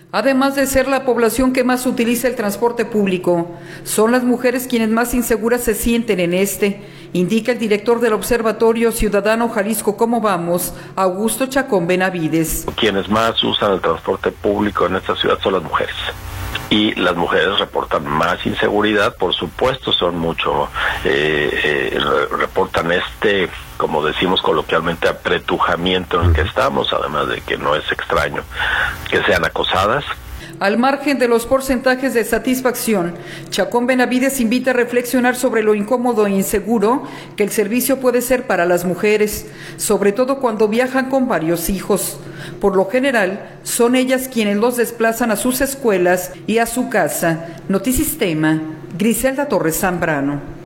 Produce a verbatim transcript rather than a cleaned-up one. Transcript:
Además de ser la población que más utiliza el transporte público, son las mujeres quienes más inseguras se sienten en este, indica el director del Observatorio Ciudadano Jalisco Cómo Vamos, Augusto Chacón Benavides. Quienes más usan el transporte público en esta ciudad son las mujeres. Y las mujeres reportan más inseguridad, por supuesto, son mucho, eh, eh, reportan este, como decimos coloquialmente, apretujamiento en el que estamos, además de que no es extraño que sean acosadas. Al margen de los porcentajes de satisfacción, Chacón Benavides invita a reflexionar sobre lo incómodo e inseguro que el servicio puede ser para las mujeres, sobre todo cuando viajan con varios hijos. Por lo general, son ellas quienes los desplazan a sus escuelas y a su casa. Notisistema, Griselda Torres Zambrano.